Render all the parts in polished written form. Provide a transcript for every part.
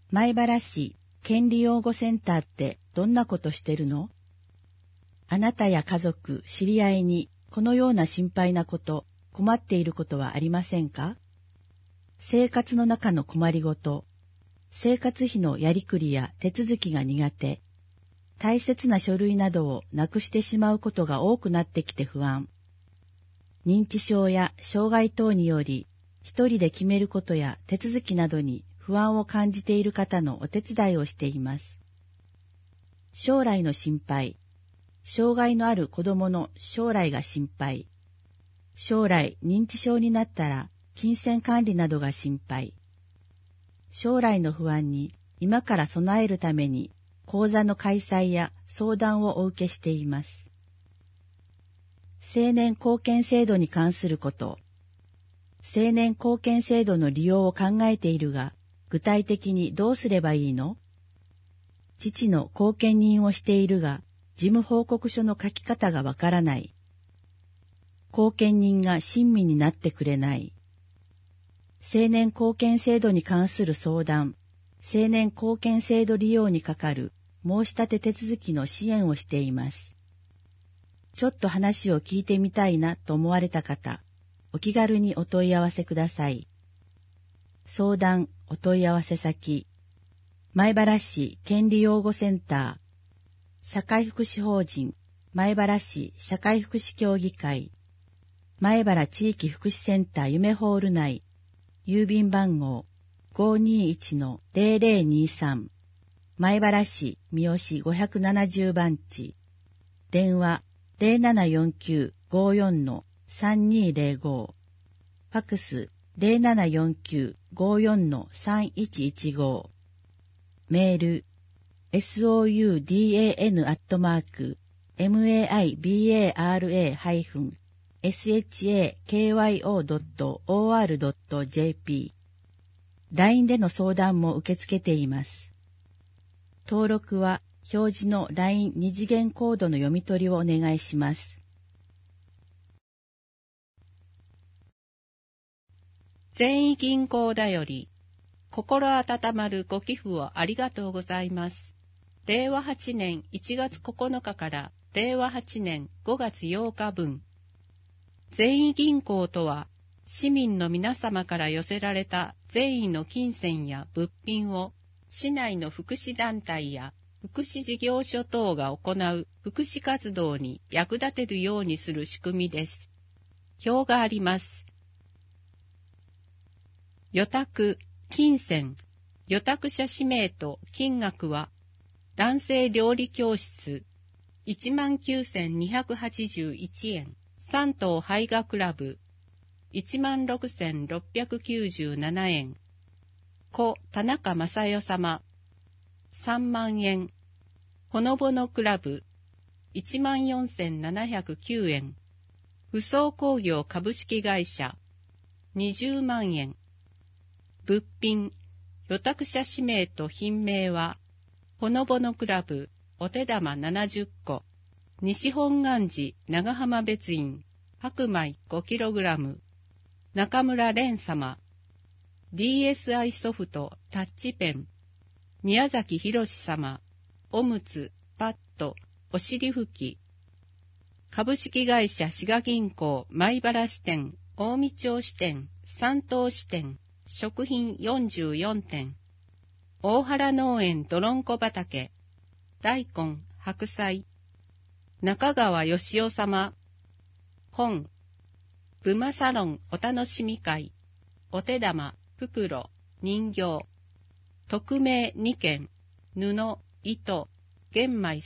米原市権利擁護センターってどんなことしてるの？あなたや家族、知り合いにこのような心配なこと、困っていることはありませんか？生活の中の困りごと、生活費のやりくりや手続きが苦手、大切な書類などをなくしてしまうことが多くなってきて不安、認知症や障害等により一人で決めることや手続きなどに不安を感じている方のお手伝いをしています。将来の心配、障害のある子供の将来が心配、将来認知症になったら金銭管理などが心配、将来の不安に今から備えるために講座の開催や相談をお受けしています。青年貢献制度に関すること。青年貢献制度の利用を考えているが、具体的にどうすればいいの？父の後見人をしているが、事務報告書の書き方がわからない。後見人が親身になってくれない。青年貢献制度に関する相談、青年貢献制度利用にかかる申し立て手続きの支援をしています。ちょっと話を聞いてみたいなと思われた方、お気軽にお問い合わせください。相談お問い合わせ先、米原市権利擁護センター、社会福祉法人米原市社会福祉協議会、米原地域福祉センター夢ホール内、郵便番号 521-0023、米原市三好570番地、電話 0749-54-3205、ファクス 0749-54-3115、メール soudan@maibara-shakyo.or.jp、LINE での相談も受け付けています。登録は表示の LINE 二次元コードの読み取りをお願いします。 善意銀行だより、心温まるご寄付をありがとうございます。令和8年1月9日から令和8年5月8日分。善意銀行とは、市民の皆様から寄せられた善意の金銭や物品を、市内の福祉団体や福祉事業所等が行う福祉活動に役立てるようにする仕組みです。表があります。予託、金銭、予託者氏名と金額は、男性料理教室、19,281円、三等絵画クラブ、16,697円、故田中正代様、3万円、ほのぼのクラブ、14,709円、不装工業株式会社、20万円、物品、予託者氏名と品名は、ほのぼのクラブ、お手玉70個、西本願寺長浜別院、白米 5kg、中村蓮様、DSI ソフトタッチペン、宮崎博様、おむつ、パッド、お尻拭き、株式会社滋賀銀行米原支店、近江町支店、山東支店、食品44点、大原農園どろんこ畑、大根、白菜、中川義雄様、本、ブマサロンお楽しみ会、お手玉、袋、人形、匿名2件、布、糸、玄米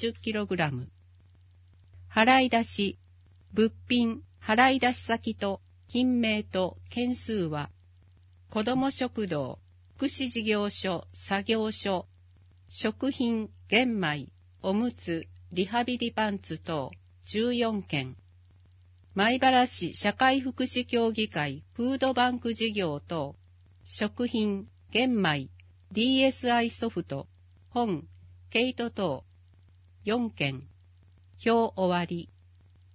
30kg、払い出し、物品、払い出し先と、品名と件数は、子ども食堂、福祉事業所、作業所、食品、玄米、おむつ、リハビリパンツ等、14件。米原市社会福祉協議会フードバンク事業等、食品、玄米、DSI ソフト、本、毛糸等、4件。表終わり。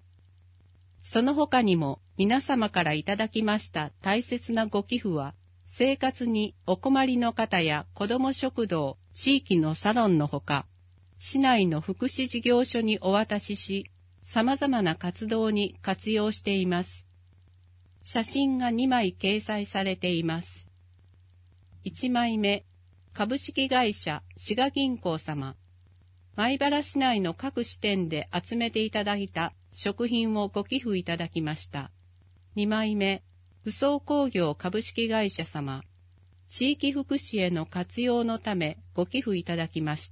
その他にも皆様からいただきました大切なご寄付は、 生活にお困りの方や子ども食堂、地域のサロンのほか、市内の福祉事業所にお渡しし、様々な活動に活用しています。写真が2枚掲載されています。1枚目、株式会社滋賀銀行様。米原市内の各支店で集めていただいた食品をご寄付いただきました。2枚目、不総工業株式会社様。地域福祉への活用のためご寄付いただきました。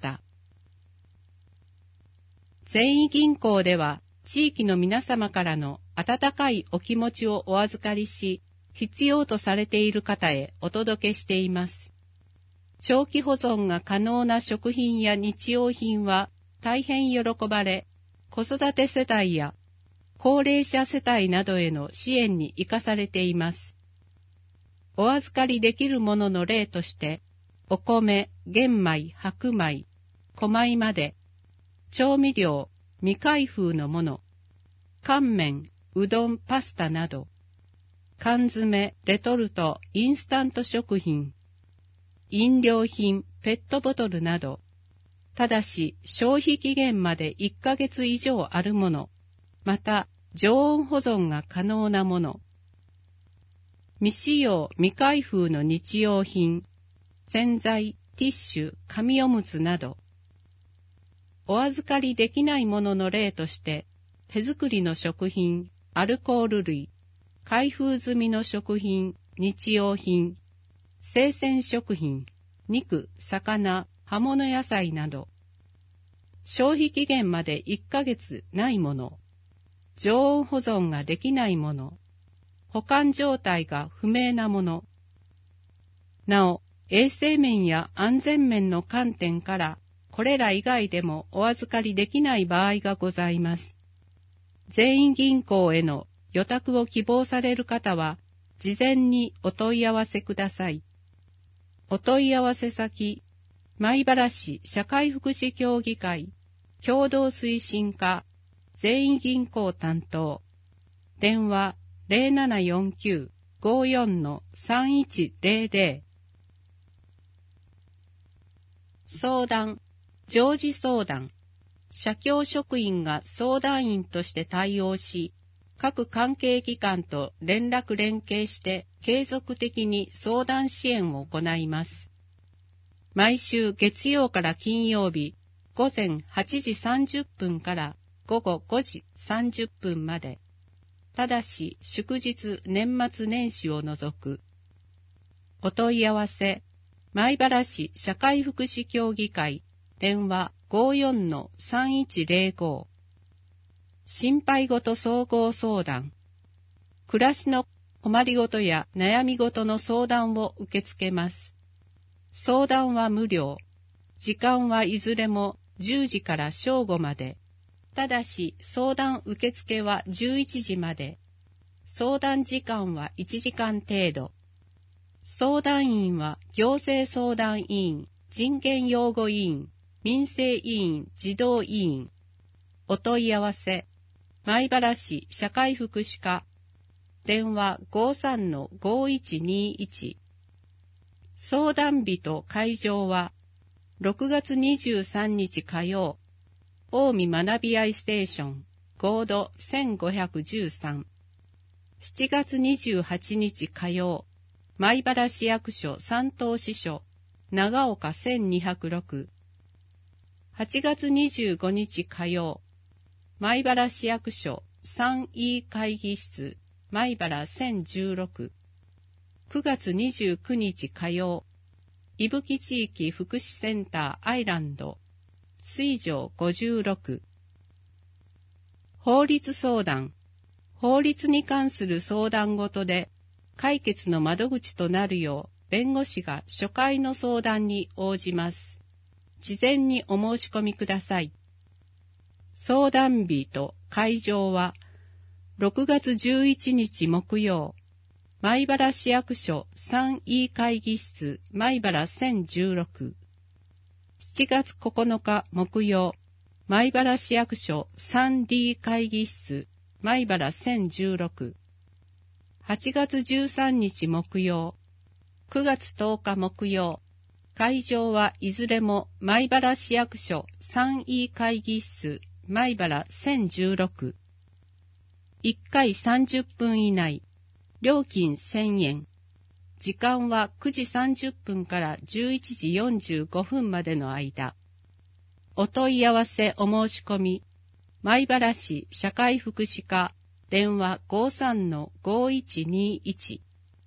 善意銀行では地域の皆様からの温かいお気持ちをお預かりし、必要とされている方へお届けしています。長期保存が可能な食品や日用品は大変喜ばれ、子育て世帯や高齢者世帯などへの支援に生かされています。お預かりできるものの例として、お米、玄米、白米、小米まで、調味料、未開封のもの、乾麺、うどん、パスタなど、缶詰、レトルト、インスタント食品、飲料品、ペットボトルなど、ただし消費期限まで1ヶ月以上あるもの、また常温保存が可能なもの、未使用未開封の日用品、洗剤、ティッシュ、紙おむつなど、お預かりできないものの例として、手作りの食品、アルコール類、開封済みの食品、日用品、生鮮食品、肉、魚、葉物野菜など、消費期限まで1ヶ月ないもの、常温保存ができないもの、保管状態が不明なもの、なお、衛生面や安全面の観点から、これら以外でもお預かりできない場合がございます。全員銀行への予託を希望される方は、事前にお問い合わせください。お問い合わせ先、米原市社会福祉協議会、共同推進課、全員銀行担当、電話0749-54-3100、相談、常時相談、社協職員が相談員として対応し、各関係機関と連携して継続的に相談支援を行います。毎週月曜から金曜日、午前8時30分から午後5時30分まで、ただし祝日年末年始を除く。お問い合わせ、米原市社会福祉協議会、電話54-3105、心配ごと総合相談、暮らしの困りごとや悩みごとの相談を受け付けます。相談は無料、時間はいずれも10時から正午まで、ただし相談受付は11時まで、相談時間は1時間程度。相談員は行政相談委員、人権擁護委員、民生委員、児童委員。お問い合わせ、米原市社会福祉課、電話53-5121。相談日と会場は、6月23日火曜、近江学び合いステーション、コード1513。7月28日火曜、米原市役所三等支所、長岡1206。8月25日火曜、米原市役所 3E 会議室、米原1016。9月29日火曜、伊吹地域福祉センターアイランド、水上56。法律相談、法律に関する相談ごとで、解決の窓口となるよう、弁護士が初回の相談に応じます。事前にお申し込みください。相談日と会場は、6月11日木曜、米原市役所 3E 会議室米原1016。7月9日木曜、米原市役所 3D 会議室米原1016。8月13日木曜、 9月10日木曜。会場はいずれも米原市役所 3E 会議室米原1016。1回30分以内。料金1000円。時間は9時30分から11時45分までの間。お問い合わせお申し込み。米原市社会福祉課電話 53-5121。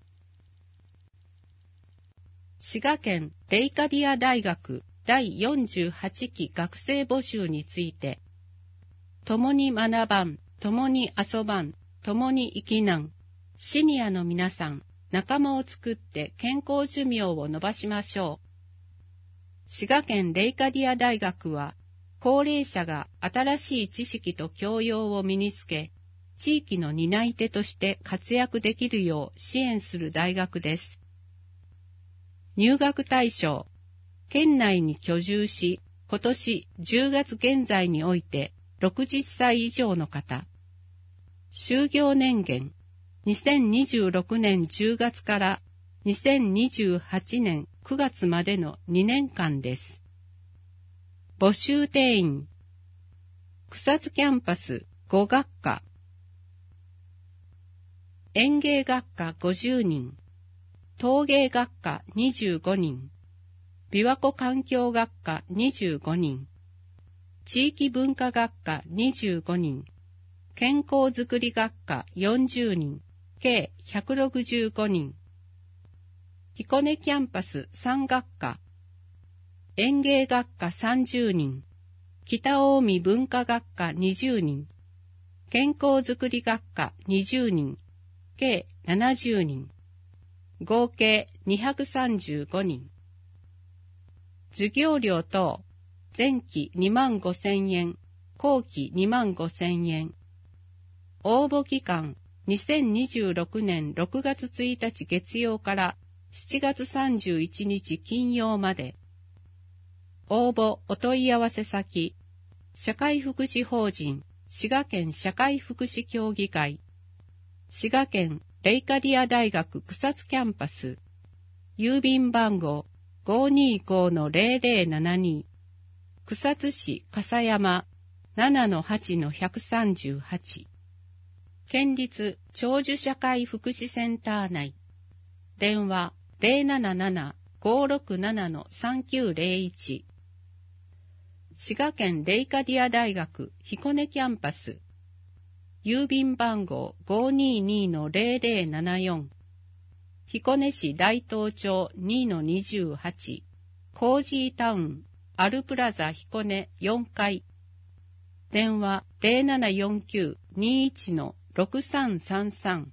滋賀県レイカディア大学第48期学生募集について、共に学ばん、共に遊ばん、共に生きなん、シニアの皆さん、仲間を作って健康寿命を伸ばしましょう。滋賀県レイカディア大学は、高齢者が新しい知識と教養を身につけ、地域の担い手として活躍できるよう支援する大学です。入学対象、県内に居住し、今年10月現在において60歳以上の方。就業年限、2026年10月から2028年9月までの2年間です。募集定員、草津キャンパス5学科、園芸学科50人、陶芸学科25人、琵琶湖環境学科25人、地域文化学科25人、健康づくり学科40人、計165人、彦根キャンパス3学科、園芸学科30人、北近江文化学科20人、健康づくり学科20人、計70人、合計235人。授業料等、前期25,000円、後期25,000円。応募期間、2026年6月1日月曜から7月31日金曜まで。応募お問い合わせ先、社会福祉法人滋賀県社会福祉協議会、滋賀県レイカディア大学草津キャンパス、郵便番号 525-0072、草津市笠山 7-8-138、県立長寿社会福祉センター内、電話 077-567-3901、滋賀県レイカディア大学彦根キャンパス、郵便番号 522-0074、彦根市大東町 2-28、コージータウン、アルプラザ彦根4階、電話 0749-21-6333。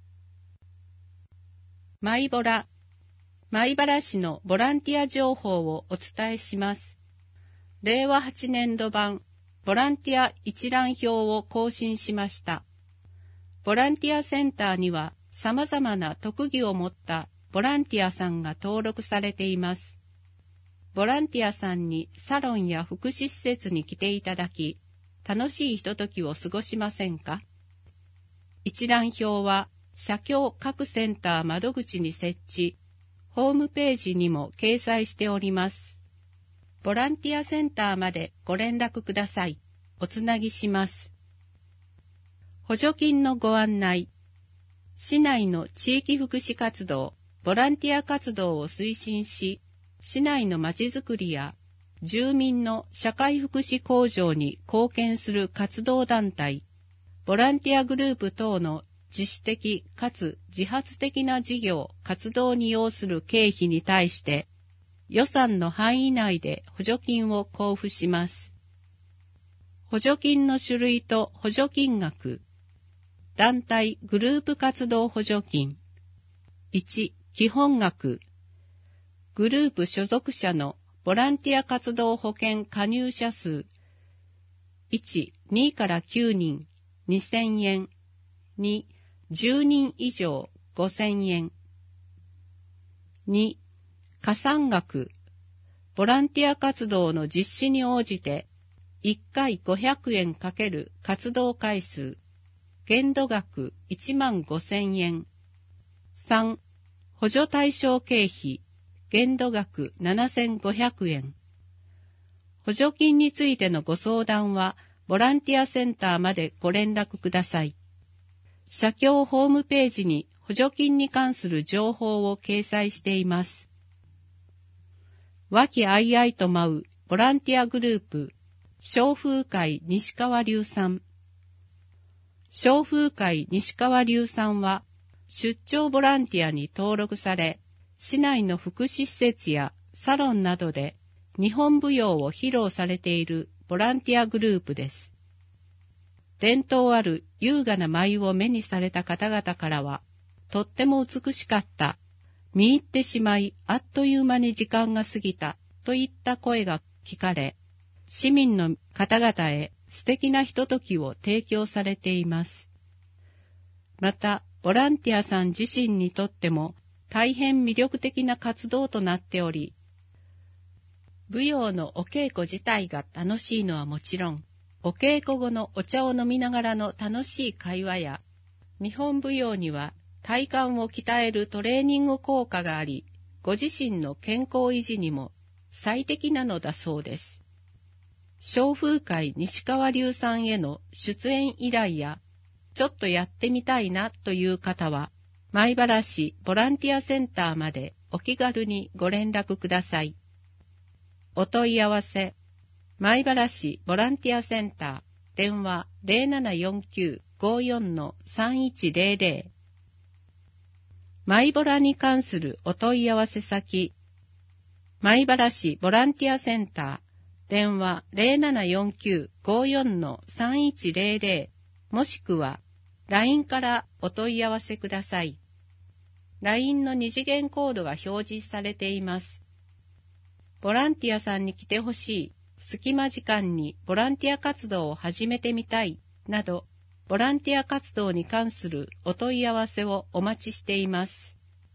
米原市のボランティア情報をお伝えします。令和8年度版ボランティア一覧表を更新しました。ボランティアセンターには様々な特技を持ったボランティアさんが登録されています。ボランティアさんにサロンや福祉施設に来ていただき、楽しいひとときを過ごしませんか？一覧表は社協各センター窓口に設置、ホームページにも掲載しております。ボランティアセンターまでご連絡ください。おつなぎします。補助金のご案内。市内の地域福祉活動、ボランティア活動を推進し、市内のまちづくりや住民の社会福祉向上に貢献する活動団体、ボランティアグループ等の自主的かつ自発的な事業・活動に要する経費に対して、予算の範囲内で補助金を交付します。補助金の種類と補助金額。団体グループ活動補助金。1、基本額。グループ所属者のボランティア活動保険加入者数。1、2から9人、2000円。2、10人以上、5000円。2、加算額。ボランティア活動の実施に応じて、1回500円×活動回数。限度額15,000円。3、 補助対象経費、限度額7500円。補助金についてのご相談は、ボランティアセンターまでご連絡ください。社協ホームページに補助金に関する情報を掲載しています。和気あいあいと舞うボランティアグループ、笑風会西川流さん。笑風会西川流さんは、出張ボランティアに登録され、市内の福祉施設やサロンなどで日本舞踊を披露されているボランティアグループです。伝統ある優雅な舞を目にされた方々からは、とっても美しかった、見入ってしまいあっという間に時間が過ぎたといった声が聞かれ、市民の方々へ素敵なひとときを提供されています。また、ボランティアさん自身にとっても大変魅力的な活動となっており、舞踊のお稽古自体が楽しいのはもちろん、お稽古後のお茶を飲みながらの楽しい会話や、日本舞踊には体幹を鍛えるトレーニング効果があり、ご自身の健康維持にも最適なのだそうです。笑風会西川流さんへの出演依頼や、ちょっとやってみたいなという方は、米原市ボランティアセンターまでお気軽にご連絡ください。お問い合わせ、米原市ボランティアセンター、電話 0749-54-3100。米ボラに関するお問い合わせ先、米原市ボランティアセンター、電話 0749-54-3100 もしくは LINE からお問い合わせください。LINE の二次元コードが表示されています。ボランティアさんに来てほしい、隙間時間にボランティア活動を始めてみたい、など、ボランティア活動に関するお問い合わせをお待ちしています。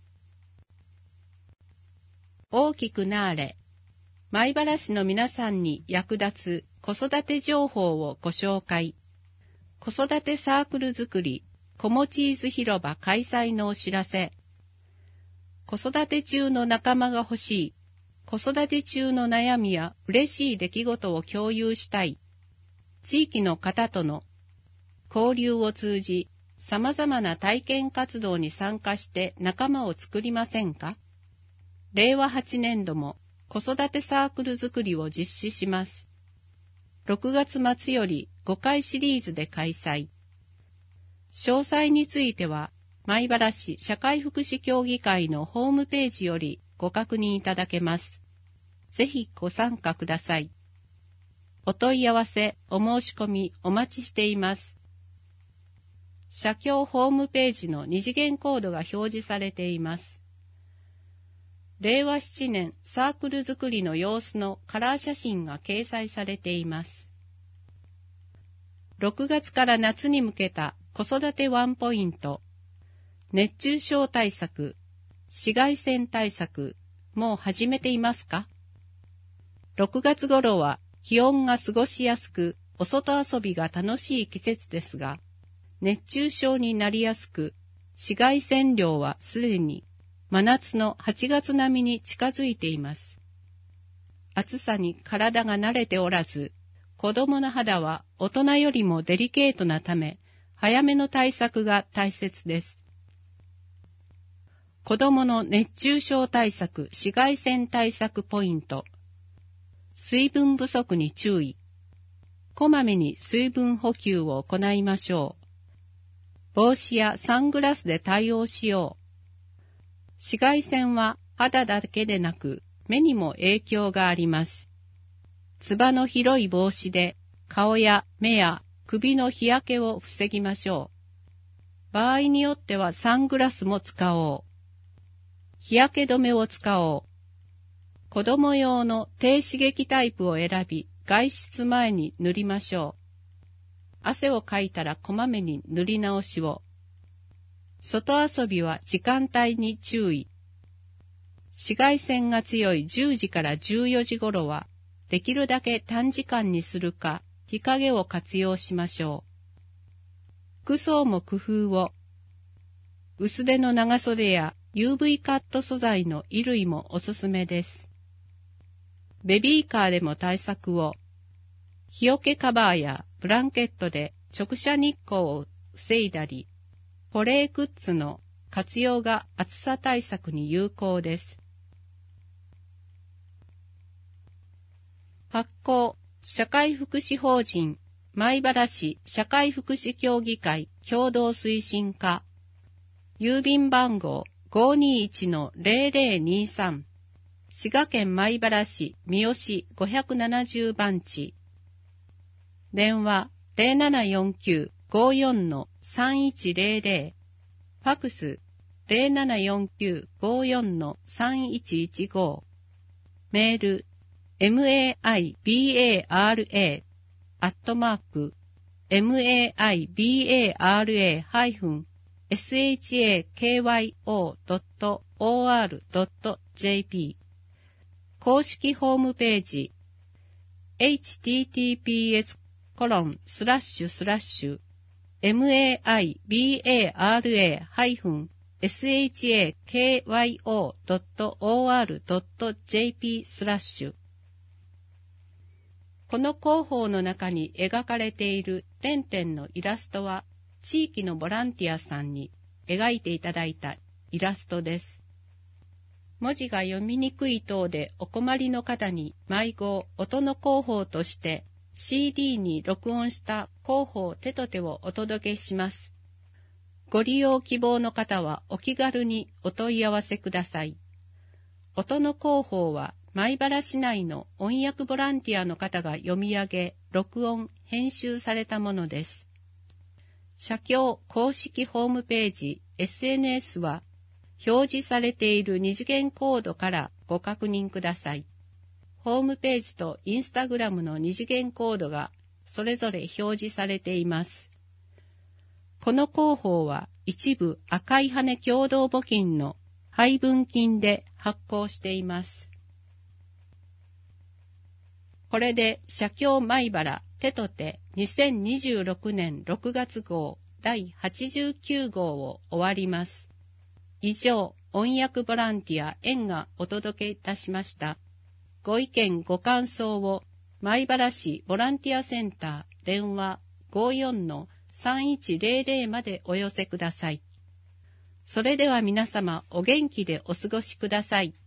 大きくなーれ。米原市の皆さんに役立つ子育て情報をご紹介。子育てサークル作り、子もチーズ広場開催のお知らせ。子育て中の仲間が欲しい。子育て中の悩みや嬉しい出来事を共有したい。地域の方との交流を通じ、様々な体験活動に参加して仲間を作りませんか？令和8年度も子育てサークル作りを実施します。6月末より5回シリーズで開催。詳細については、米原市社会福祉協議会のホームページよりご確認いただけます。ぜひご参加ください。お問い合わせ、お申し込みお待ちしています。社協ホームページの二次元コードが表示されています。令和7年サークル作りの様子のカラー写真が掲載されています。6月から夏に向けた子育てワンポイント、熱中症対策、紫外線対策、もう始めていますか？ 6 月頃は気温が過ごしやすく、お外遊びが楽しい季節ですが、熱中症になりやすく、紫外線量はすでに真夏の8月並みに近づいています。暑さに体が慣れておらず、子供の肌は大人よりもデリケートなため、早めの対策が大切です。子供の熱中症対策、紫外線対策ポイント。水分不足に注意。こまめに水分補給を行いましょう。帽子やサングラスで対応しよう。紫外線は肌だけでなく目にも影響があります。つばの広い帽子で顔や目や首の日焼けを防ぎましょう。場合によってはサングラスも使おう。日焼け止めを使おう。子供用の低刺激タイプを選び、外出前に塗りましょう。汗をかいたらこまめに塗り直しを。外遊びは時間帯に注意。紫外線が強い10時から14時頃は、できるだけ短時間にするか、日陰を活用しましょう。服装も工夫を。薄手の長袖や UV カット素材の衣類もおすすめです。ベビーカーでも対策を。日よけカバーやブランケットで直射日光を防いだり、保冷グッズの活用が暑さ対策に有効です。発行、社会福祉法人米原市社会福祉協議会共同推進課、郵便番号 521-0023、滋賀県米原市三好570番地、電話 0749-54-3100、ファクス 0749-54-3115、メールmaibara@maibara-shakyo.or.jp、 公式ホームページ https://maibara-shakyo.or.jp/。この広報の中に描かれている点々のイラストは、地域のボランティアさんに描いていただいたイラストです。文字が読みにくい等でお困りの方に毎号音の広報として CD に録音した広報手と手をお届けします。ご利用希望の方はお気軽にお問い合わせください。音の広報は米原市内の音訳ボランティアの方が読み上げ、録音、編集されたものです。社協公式ホームページ、SNS は、表示されている二次元コードからご確認ください。ホームページとインスタグラムの二次元コードがそれぞれ表示されています。この広報は一部赤い羽共同募金の配分金で発行しています。これで社協米原手と手2026年6月号第89号を終わります。以上、音訳ボランティア園がお届けいたしました。ご意見ご感想を米原市ボランティアセンター電話 54-3100 までお寄せください。それでは皆様お元気でお過ごしください。